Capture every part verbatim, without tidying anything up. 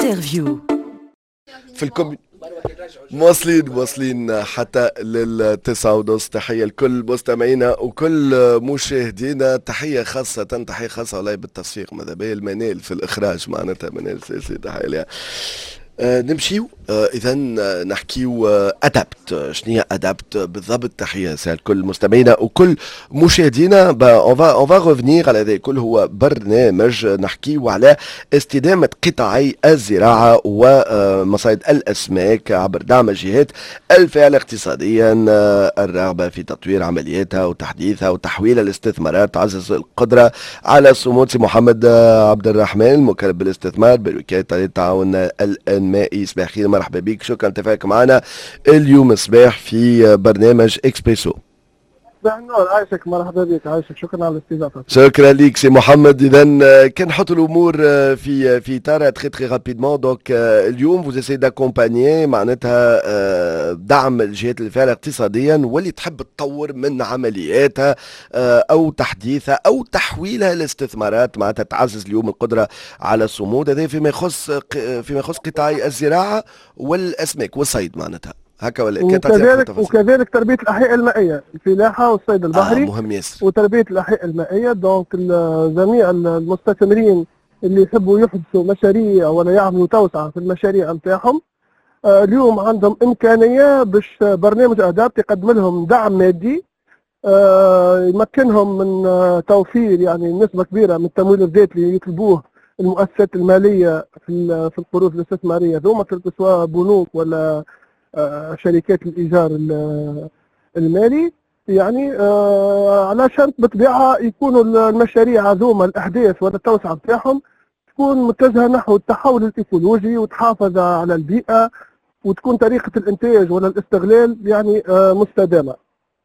انترفيو في الكم مواصلين مواصلين حتى للتسعة ونص. تحية لكل مستمعينا وكل مشاهدينا. تحية خاصة تحية خاصة والله بالتصفيق ماذا بيا المنال في الإخراج معناتها منال سيسي. تحية لها. آه نمشيو آه اذا نحكيو آه ادابت. شنو ادابت بالضبط؟ تحيه سال كل مستمعينا وكل مشاهدينا. اون فا اون فا ريفينير على ذلك كل. هو برنامج نحكيو على استدامه قطاعي الزراعه ومصايد الاسماك عبر دعم الجهات الفاعله اقتصاديا، آه الرغبه في تطوير عملياتها وتحديثها وتحويل الاستثمارات، تعزز القدره على صمود. سي محمد آه عبد الرحمن المكلف بالاستثمار بوكاله التعاون الانمائي. صباح خير، مرحبا بك، شكرا لاتفاقك معنا اليوم صباح في برنامج اكسبريسو. صباح النور، عايشك، مرحبا بك، عايشك، شكرا على الاستضافه. شكرا ليك سي محمد. اذا كان نحط الامور في في اطار تري تري رابيدمون. دونك اليوم فوز اسي داكومبانيي معناتها دعم الجهات الفاعله اقتصاديا واللي تحب تطور من عملياتها او تحديثها او تحويلها لاستثمارات، معناتها تعزز اليوم القدره على الصمود. هذا فيما يخص فيما يخص قطاعي الزراعه والاسماك والصيد معناتها هكا ولا وكذلك وكذلك تربيه الاحياء المائيه، الفلاحه والصيد البحري. آه مهم ياسر. وتربيه الاحياء المائيه. دونك جميع المستثمرين اللي يحبوا يحدثوا مشاريع ولا يعملوا توسعه في المشاريع نتاعهم آه اليوم عندهم امكانيه باش برنامج ادابت يقدم لهم دعم مادي آه يمكنهم من آه توفير يعني نسبه كبيره من التمويل الذاتي اللي يطلبوه المؤسسات الماليه في في القروض الاستثماريه ذوما، سواء بنوك ولا آه شركات الايجار المالي. يعني آه على شرط بالطبيعه يكونوا المشاريع هذوما الاحداث ولا التوسعه بتاعهم تكون متجهه نحو التحول الايكولوجي وتحافظ على البيئه، وتكون طريقه الانتاج ولا الاستغلال يعني آه مستدامه.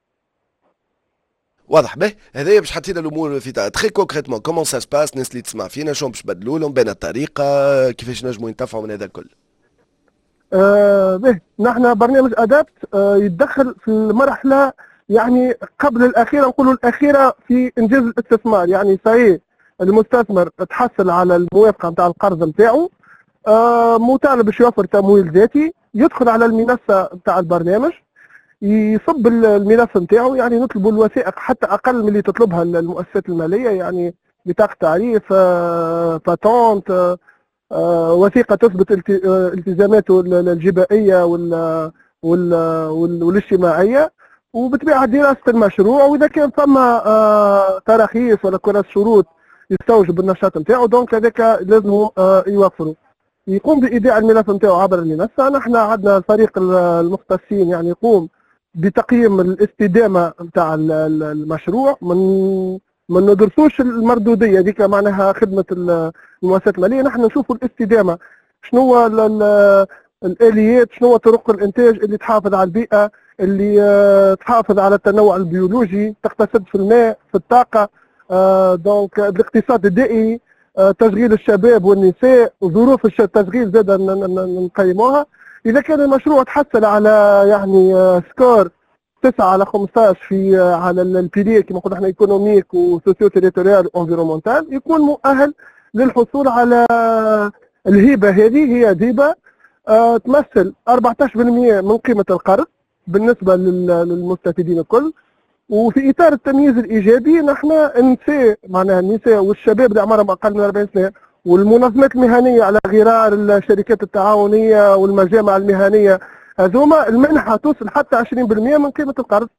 واضح به. هذايا باش حطينا الامور في تري كونكريتمون كومون سا سباس. الناس اللي تسمع فينا شلون باش بدلوا لهم بين الطريقه، كيفاش نجموا ينتفعوا من هذا الكل. آه به نحن برنامج ادابت آه يتدخل في المرحله يعني قبل الاخيره، نقولوا الاخيره في انجاز الاستثمار. يعني صحيح المستثمر تحصل على الموافقه نتاع القرض نتاعو، آه مطالب باش يوفر تمويل ذاتي، يدخل على المنصه نتاع البرنامج، يصب الملف نتاعو. يعني نطلبوا الوثائق حتى اقل من اللي تطلبها المؤسسات الماليه، يعني بطاقه تعريف، آه باتونت، آه آه وثيقه تثبت التزاماته الجبائيه وال وال والاجتماعيه، وبطبيعه دراسه المشروع، واذا كان ثم آه تراخيص ولا كرات شروط يستوجب النشاط نتاعو، دونك هذاك لازم آه يوفروا. يقوم بايداع الملف نتاعو عبر المنصه. نحن عندنا الفريق المختصين يعني يقوم بتقييم الاستدامه نتاع المشروع. من ما ندرسوش المردوديه ديك، معناها خدمه المؤسسات الماليه، نحن نشوفوا الاستدامه شنو هو الاليات، شنو هو طرق الانتاج اللي تحافظ على البيئه، اللي تحافظ على التنوع البيولوجي، تقتصد في الماء، في الطاقه، دونك الاقتصاد الدائري، تشغيل الشباب والنساء، وظروف التشغيل زاد نقيموها. اذا كان المشروع تحصل على يعني سكور تسعة على خمسطاش في على البيلير كما قلنا احنا ايكونوميك وسوسيو تيريتوريال وانفيرومونتال، يكون مؤهل للحصول على الهبه. هذه هي هبه آه تمثل أربعطاش بالمئة من قيمه القرض بالنسبه للمستفيدين الكل. وفي اطار التمييز الايجابي نحن النساء، معناها النساء والشباب اللي اعمارهم اقل من أربعين سنه والمنظمات المهنيه على غرار الشركات التعاونيه والمجامع المهنيه، هذوما المنحه توصل حتى عشرين بالمئة من قيمه القرض.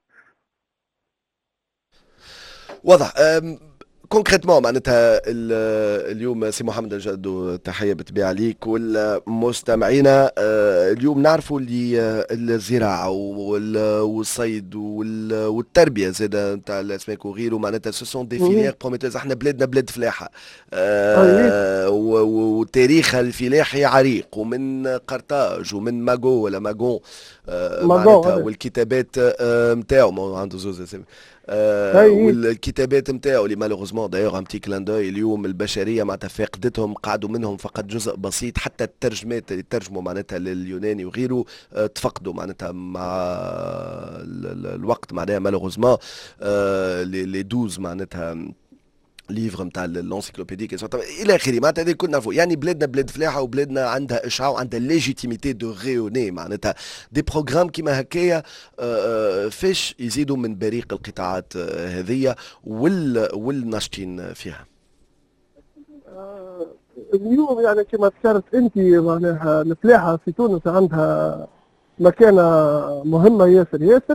واضح. كونكريتمون معناتها اليوم سي محمد الجدو، تحيه بالطبيعه ليك والمستمعين. اليوم نعرفوا اللي الزراعه والصيد والتربيه زاد نتاع الاسماك وغيره، معناتها سو سون دي فيليير بروميتوز. احنا بلادنا بلاد فلاحه وتاريخها الفلاحي عريق، ومن قرطاج ومن ماغو ولا ماغون معناتها، والكتابات نتاعو عنده زوز اسامي آه والكتابات نتاعو اللي مالوغوزمون دايوغ ام تي كلان دوي اليوم البشريه معناتها فاقدتهم، قعدوا منهم فقط جزء بسيط. حتى الترجمات اللي ترجموا معناتها لليوناني وغيره آه تفقدوا معناتها مع الوقت، معناها مالوغوزمون آه لي دوز معناتها ليفر نتاع الانسيكلوبيديك الى اخره. معناتها هذه كنا نعرفوا يعني بلادنا بلاد فلاحه وبلادنا عندها اشعاع وعندها ليجيتيميتي دو ريوني. معناتها دي بروغرام كيما هكايا فاش يزيدوا من بريق القطاعات هذه وال والناشطين فيها. اليوم يعني كما ذكرت انت معناها الفلاحه في تونس عندها مكانه مهمه ياسر ياسر،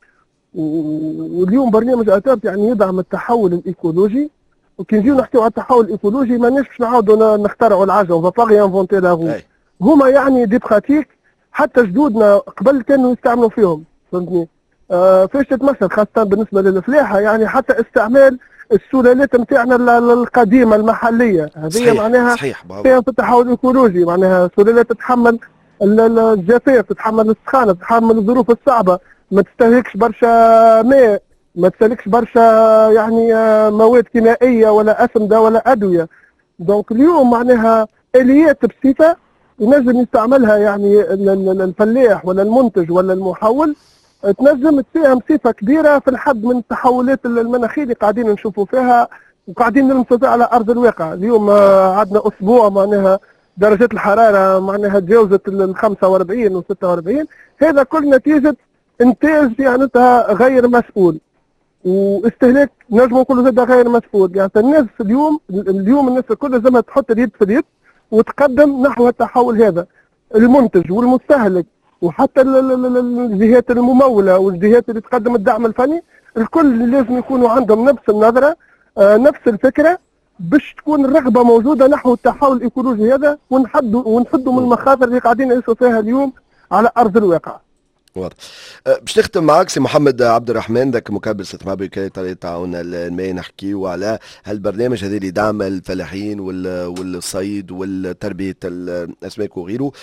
واليوم برنامج اتاب يعني يدعم التحول الايكولوجي. وكي نجيو نحكيو على التحول الايكولوجي ماناش باش نعاودوا نخترعوا العجله وباغي انفونتي لا غو، هما يعني دي براتيك حتى جدودنا قبل كانوا يستعملوا فيهم، فهمتني؟ آه فاش تتمثل خاصه بالنسبه للفلاحه يعني حتى استعمال السلالات نتاعنا القديمه المحليه هذه معناها صحيح فيها في التحول الايكولوجي، معناها سلالات تتحمل الجفاف، تتحمل السخانه، تتحمل الظروف الصعبه، ما تستهلكش برشا ماء، ما تستهلكش برشا يعني مواد كيميائيه ولا اسمده ولا ادويه. دونك اليوم معناها اليات بسيطه ينجم يستعملها يعني الفلاح ولا المنتج ولا المحول، تنجم تساهم بصفه كبيره في الحد من التحولات المناخيه اللي قاعدين نشوفوا فيها وقاعدين نلمسوا فيها على ارض الواقع. اليوم عندنا اسبوع معناها درجات الحراره معناها تجاوزت ال خمسة وأربعين و ستة وأربعين، هذا كل نتيجه انتاج يعني غير مسؤول واستهلاك نجم نقولوا زاد غير مسؤول. يعني الناس اليوم اليوم الناس الكل لازم تحط اليد في اليد وتقدم نحو التحول هذا. المنتج والمستهلك وحتى الجهات المموله والجهات اللي تقدم الدعم الفني الكل لازم يكونوا عندهم نفس النظره، آه نفس الفكره باش تكون الرغبه موجوده نحو التحول الايكولوجي هذا ونحدوا ونحدوا من المخاطر اللي قاعدين نعيشوا فيها اليوم على ارض الواقع. واضح. أه باش نختم معك سي محمد عبد الرحمن، ذاك مكبر استثمار بوكالة التعاون المائي، نحكيو على هالبرنامج هذا اللي دعم الفلاحين والصيد والتربية الأسماك وغيره.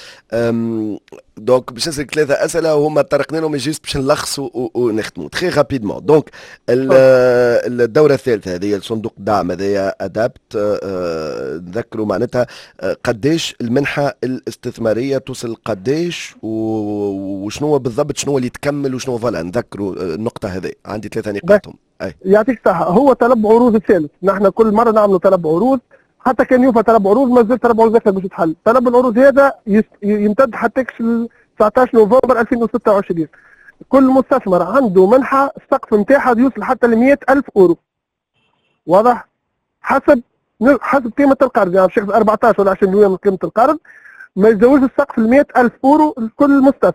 دونك باش نسألك ثلاثة أسئلة وهما طرقنا لهم جيست باش نلخصوا ونختموا تخي رابيدمون. دونك الدورة الثالثة هذه صندوق الدعم هذايا أدابت، نذكروا معناتها قداش المنحة الاستثمارية توصل قداش وشنو بالضبط شنو اللي تكمل وشنو فوالا نذكروا النقطة هذه. عندي ثلاثة نقاطهم. أي يعطيك الصحة. هو طلب عروض الثالث، نحن كل مرة نعملوا طلب عروض، حتى كان يوفى طلب عروض ما زال طلب عروض ذاك باش يتحل. طلب العروض هذا يمتد حتى تسعطاش نوفمبر ألفين وستة وعشرين. كل مستثمر عنده منحة السقف نتاعها يوصل حتى ل مئة ألف أورو. واضح؟ حسب حسب قيمة القرض، يعني بشكل أربعطاش ولا عشرين بالمئة من قيمة القرض ما يتزوجش السقف ل مئة ألف أورو لكل مستثمر.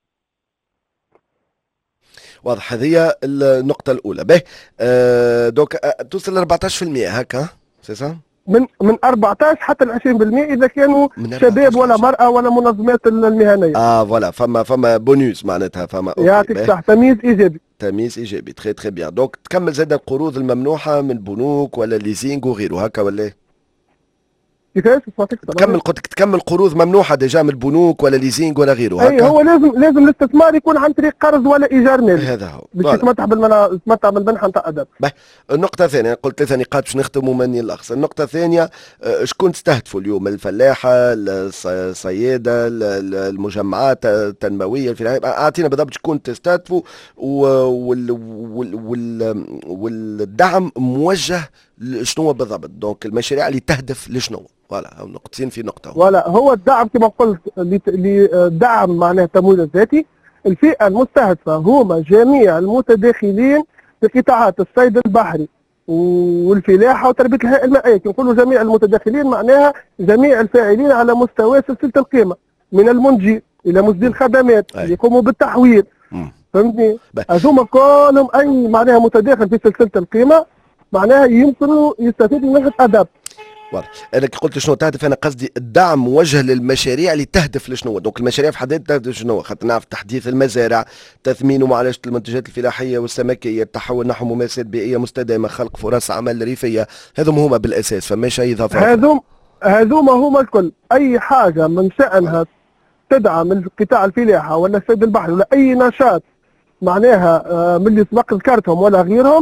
واضح. هذه النقطة الأولى. به آه دوك آه توصل ل أربعطاش بالمئة هكا سي سا؟ من من أربعطاش حتى ل عشرين بالمئة إذا كانوا شباب ولا مرأة ولا منظمات المهنية. اه فوالا فما فما بونوس معناتها فما يعطيك الصحة. تمييز إيجابي. تمييز إيجابي تري تري بيان. دونك تكمل زاد القروض الممنوحة من بنوك ولا ليزينغ وغيره هكا ولا؟ كيفاش؟ تكمل قلت تكمل قروض ممنوحه ديجا من البنوك ولا ليزينغ ولا غيره هكا؟ اي هو لازم لازم الاستثمار يكون عن طريق قرض ولا ايجار مالي. هذا هو باش يتمتع بالمنع يتمتع بالمنحه نتاع اداب. النقطه الثانيه قلت ثلاثه نقاط باش نختموا مني الاخص. النقطه الثانيه شكون تستهدفوا اليوم؟ الفلاحه، الصياده، المجمعات التنمويه الفلاحيه، اعطينا بالضبط شكون تستهدفوا وال وال وال والدعم موجه شنو بالضبط؟ دونك المشاريع اللي تهدف لشنو؟ فوالا نقطتين في نقطة. ولا هو الدعم كما قلت لدعم معناه التمويل الذاتي. الفئة المستهدفة هما جميع المتداخلين في قطاعات الصيد البحري والفلاحة وتربية الحياة المائية. كي نقولوا جميع المتداخلين معناها جميع الفاعلين على مستوى سلسلة القيمة من المنجي إلى مسدي الخدمات اللي يقوموا بالتحويل. فهمتني؟ هذوما كلهم أي معناها متداخل في سلسلة القيمة معناها يمكنوا يستفيدوا من منحة أداب. واضح. انا كي قلت شنو تهدف انا قصدي الدعم موجه للمشاريع اللي تهدف لشنو؟ دونك المشاريع في حد ذاتها تهدف شنو؟ خاطر نعرف تحديث المزارع، تثمين ومعالجه المنتجات الفلاحيه والسمكيه، التحول نحو ممارسات بيئيه مستدامه، خلق فرص عمل ريفيه، هذوما هما بالاساس فماش اي اضافه. هذوم هذوما هما الكل. اي حاجه من شانها تدعم القطاع الفلاحه ولا الصيد البحري ولا اي نشاط معناها من اللي سبق ذكرتهم ولا غيرهم.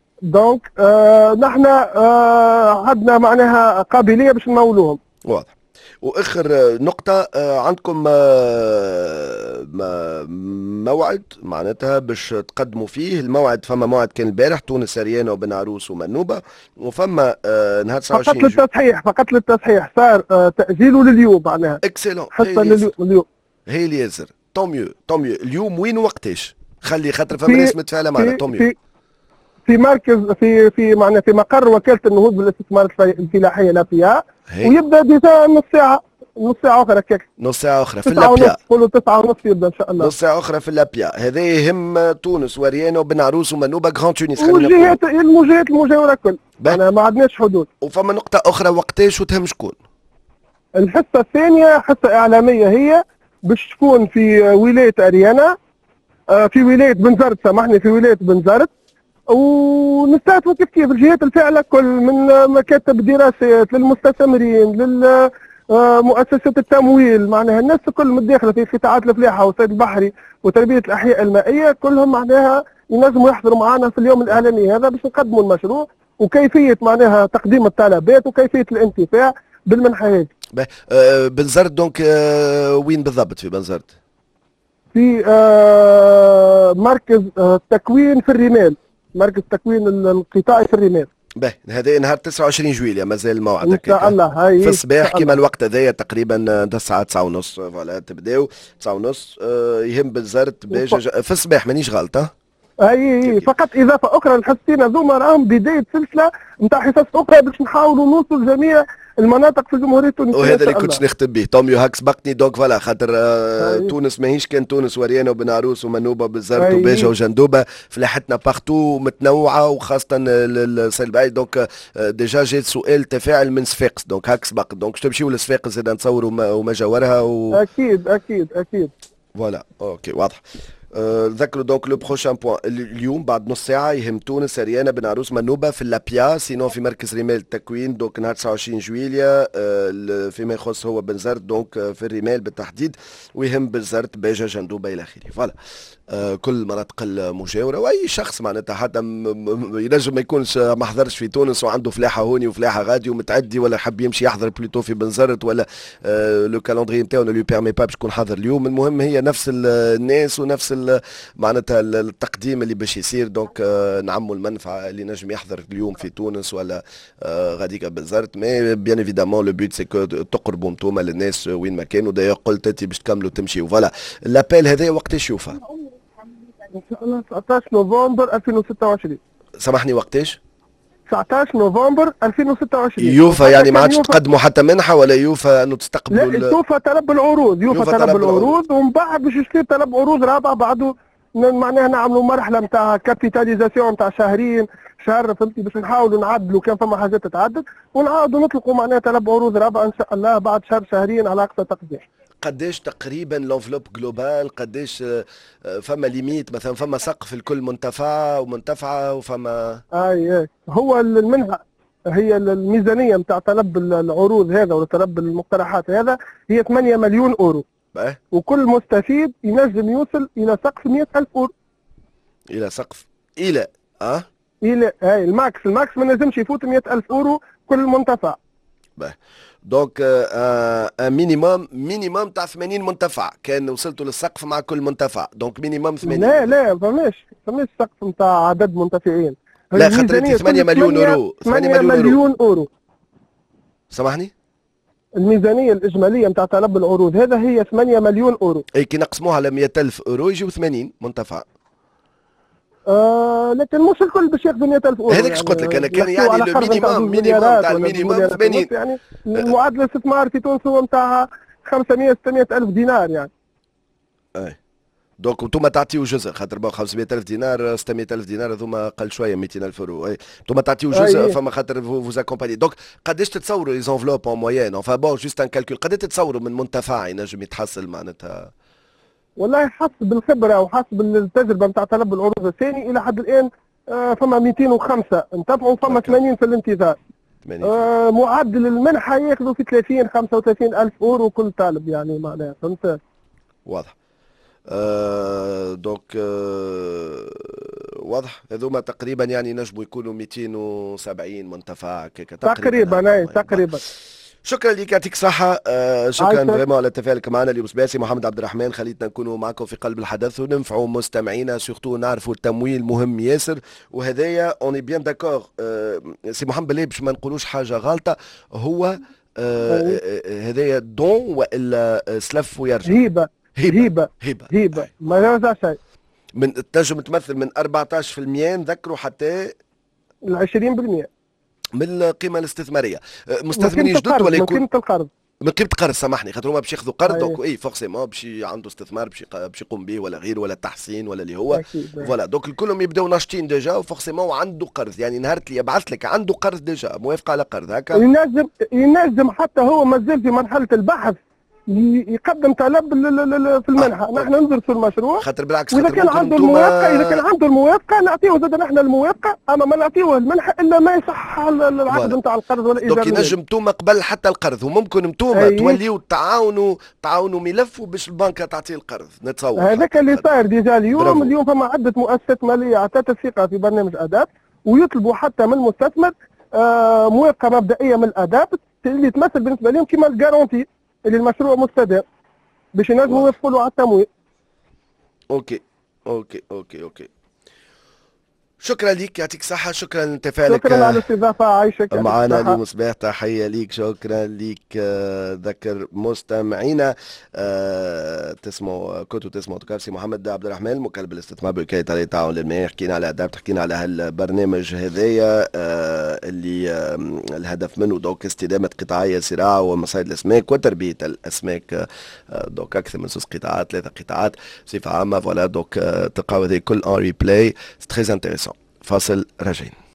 دونك آه نحن آه عندنا معناها قابليه باش نمولوهم. واضح. واخر نقطة، آه، عندكم آه، م- موعد معناتها باش تقدموا فيه. الموعد فما موعد كان البارح تونس سريانة وبن عروس ومنوبة، وفما آه، نهار فقط تسعة وعشرين جو. للتصحيح، فقط للتصحيح صار آه، تأجيله لليوم معناها. اكسلون، هاي حصة اللي لليوم ياسر، اليوم. هاي اللي ياسر. طوميو طوميو، اليوم وين ووقتاش؟ خلي خاطر فما في ناس متفاعلة معنا. في طوميو. في في مركز في في معناها في مقر وكالة النهوض بالاستثمار الفي- الفلاحي الأبياء. هي ويبدأ ديجا نص ساعة، نص ساعة أخرى كيك. نص ساعة أخرى في تسعة ونص، اللابيا. قولوا تسعة ونص يبدأ إن شاء الله. نص ساعة أخرى في اللابيا، هذا يهم تونس وريانا وبن عروس ومنوبة غران تونس، خلينا نقولوا. والجهات المجهات المجاورة كل. أنا ما عندناش حدود. وفما نقطة أخرى، وقتاش وتهم شكون؟ الحصة الثانية حصة إعلامية، هي باش تكون في ولاية أريانا، آه، في ولاية بنزرت، سامحني، في ولاية بنزرت. ونستهدفوا كيف كيف الجهات الفاعلة كل، من مكاتب دراسات للمستثمرين للمؤسسة التمويل، معناها الناس الكل متداخلة في قطاعات الفلاحة والصيد البحري وتربية الأحياء المائية، كلهم معناها ينجموا يحضروا معنا في اليوم الإعلامي هذا باش نقدموا المشروع وكيفية معناها تقديم الطلبات وكيفية الانتفاع بالمنحة هذه. آه بنزرت دونك، آه وين بالضبط في بنزرت؟ في آه مركز آه تكوين في الرمال، مركز تكوين القطاعي في الرمال. باهي، هذا نهار تسعة وعشرين جويلية، مازال الموعد ان شاء الله. هاي في الصباح كيما الوقت هذايا تقريبا تسعة تسعة ونص، فوالا تبداو تسعة ونص. آه يهم بنزرت باجا في الصباح، مانيش غلط ها؟ اي فقط اضافه اخرى، الحصتين هذوما راهم بدايه سلسله نتاع حصص اخرى باش نحاولوا نوصلوا لجميع المناطق في الجمهوريه التونسيه. وهذا اللي كنتش نختم به. طوميو هاك سبقتني دونك فوالا، خاطر آه تونس ماهيش كان تونس وريانا وبن عروس ومنوبه بالزرت وباجا وجندوبه، فلاحتنا باغتو متنوعه وخاصه السيل بعيد. دونك آه ديجا جات سؤال تفاعل من صفاقس، دونك هاك سبق، دونك تمشيو لصفاقس زاد نتصوروا وما جاورها و... اكيد اكيد اكيد. فوالا اوكي واضح. ذكروا دونك لو بروشان بوان اليوم بعد نص ساعة يهم تونس ريانا بن عروس منوبة في اللابيا، سينو في مركز رمال التكوين دونك نهار تسعة وعشرين جويلية. فيما يخص هو بنزرت دونك في الرمال بالتحديد، ويهم بنزرت باجا جندوبة إلى آخره. فوالا كل المناطق المجاورة، وأي شخص معناتها حتى ينجم ما يكونش ما حضرش في تونس وعنده فلاحة هوني وفلاحة غادي ومتعدي، ولا حب يمشي يحضر بلوتو في بنزرت، ولا لو كالندري نتاعو نو لو بيرمي با باش يكون حاضر اليوم. المهم هي نفس الناس ونفس معناتها التقديم اللي باش يصير. دونك نعموا المنفعة اللي نجم يحضر اليوم في تونس ولا غاديك بنزرت. مي بيان ايفيدامون لو بوت سي كو تقربوا انتوما للناس وين ما كانوا. دايوغ قلت انت باش تكملوا تمشيوا. فوالا لابيل هذا وقتاش يوفى؟ ان شاء الله تسعطاش نوفمبر ألفين وستة وعشرين. سامحني وقتاش؟ تسعطاش نوفمبر ألفين وستة وعشرين. يوفى يعني ما عادش تقدموا حتى منحه، ولا يوفى انه تستقبلوا؟ لا يوفى طلب العروض، يوفى طلب العروض، ومن بعد باش يصير طلب عروض رابعه بعده، معناها نعملوا مرحله نتاع كابيتاليزاسيون نتاع شهرين شهر، فهمتي، باش نحاولوا نعدلوا كان فما حاجات تتعدل، ونعاودوا نطلقوا معناها طلب عروض رابعه ان شاء الله بعد شهر شهرين على اقصى تقدير. قداش تقريبا لونفلوب جلوبال؟ قداش فما ليميت مثلا، فما سقف لكل منتفع ومنتفعه وفما؟ اي اي هو المنحه، هي الميزانيه نتاع طلب العروض هذا ولا طلب المقترحات هذا هي ثمانية مليون اورو. بقى. وكل مستفيد ينجم يوصل الى سقف مئة ألف اورو. الى سقف الى اه الى هاي الماكس، الماكس ما نجمش يفوت مئة ألف اورو كل منتفع. بقى. دونك آه مينيموم مينيموم تاع ثمانين منتفع كان وصلتوا للسقف مع كل منتفع، دونك مينيموم ثمانين. لا لا فماش فماش سقف نتاع عدد منتفعين. لا خاطر ثمانية مليون اورو. ثمانية مليون اورو. سامحني؟ الميزانيه الاجماليه نتاع طلب العروض هذا هي ثمانية مليون اورو. اي كي نقسموها على مئة ألف اورو يجيو ثمانين منتفع. آه لكن مش الكل باش ياخذوا مئة ألف اورو. هذاك اش قلت لك انا، كان يعني المينيموم مينيموم تاع المينيموم ثمانين. يعني معدل الاستثمار في تونس هو نتاع خمسمئة ستمئة ألف دينار يعني. اي دونك انتم تعطيو جزء، خاطر خمسمئة ألف دينار ستمئة ألف دينار هذوما اقل شويه مئتين ألف اورو. اي انتم تعطيو جزء أي. فما خاطر فوز اكومباني. دونك قداش تتصوروا لي زونفلوب اون موين انفا بون جوست ان كالكول، قداش تتصوروا من منتفع ينجم يتحصل معناتها؟ والله حسب الخبره وحسب التجربه نتاع طلب العروض الثاني الى حد الان آه فما مئتين وخمسة انتفعوا، فما ثمانين في الانتظار. آه معدل المنحه ياخذوا في ثلاثين خمسة وثلاثين ألف اورو كل طالب يعني معناها، فهمت؟ واضح. آه دونك آه واضح. هذوما تقريبا يعني نجموا يكونوا مئتين وسبعين منتفع هكاك تقريبا. اي تقريبا. شكرا لك، يعطيك صحة. آه شكرا عايشك. فريمون على تفاعلك معنا اليوم. سباسي محمد عبد الرحمن، خليتنا نكونوا معكم في قلب الحدث وننفعوا مستمعينا، سورتو نعرفوا التمويل مهم ياسر. وهذايا اوني بيان داكور. آه سي محمد بالله باش ما نقولوش حاجة غلطة، هو آه أي. آه، آه، هذايا دون والا آه، سلف ويرجع. هيبه هبة. هيبه هبة. هيبه أي. ما يرجع شيء. من تنجم تمثل من أربعطاش بالمئة نذكروا حتى ال عشرين بالمئة من القيمة الاستثمارية. آه، من مستثمرين قيمه جدد القرض، ولا من يكون قيمه القرض. من قيمة قرض؟ سامحني، خاطر هما باش ياخذوا قرض أي. دونك اي فورسيمون باش عنده استثمار باش يق- باش يقوم به ولا غير ولا تحسين ولا اللي هو. اكيد. فوالا دونك الكلهم يبداو ناشطين ديجا وفورسيمون عنده قرض، يعني نهار اللي يبعث لك عنده قرض ديجا، موافقة على قرض هكا. ينجم ينجم حتى هو مازال في مرحله البحث ي- يقدم طلب ل- ل- ل- في المنحه. آه. نحن ندرسوا المشروع، خاطر بالعكس واذا خاطر كان ممكن عنده انتم الموافقه اذا كان عنده الموافقه نعطيه زاد نحن الموافقه، اما ما نعطيوه المنحه الا ما يصح ال- ال- العقد فوالا. نتاع القرض ولا دونك ايجار. ينجم انتوما قبل حتى القرض وممكن انتوما أي. توليو تعاونوا تعاونوا ملف باش البنكة تعطيه القرض، نتصور. هذاك اللي صاير ديجا اليوم. برافو. اليوم فما عده مؤسسات ماليه عطات الثقه في برنامج اداب، ويطلبوا حتى من المستثمر آه موافقه مبدئيه من الاداب اللي تمثل بالنسبه لهم كما الجارونتي اللي المشروع مستدام باش ينجموا يوافقوا له على التمويل. اوكي اوكي اوكي اوكي. شكرا لك، يعطيك صحة. شكرا لتفاعلك شكرا على الاستضافه، عايشك. معنا اليوم صباح. تحية ليك، شكرا ليك. آه، ذكر مستمعينا آه، تسمو كنتوا تسمعوا تكافسي محمد عبد الرحمن مكلف بالاستثمار بوكالة علي التعاون للمياه. حكينا على اداب، حكينا على هالبرنامج هذايا آه، اللي آه، الهدف منه دوك استدامة قطاعية الزراعة ومصايد الاسماك وتربية الاسماك. آه، دوك اكثر من ست قطاعات، ثلاثة قطاعات بصفة عامة. فوالا دوك آه، تلقاو هذه كل ان ريبلاي. سي تري انتريسون. فاصل راجعين.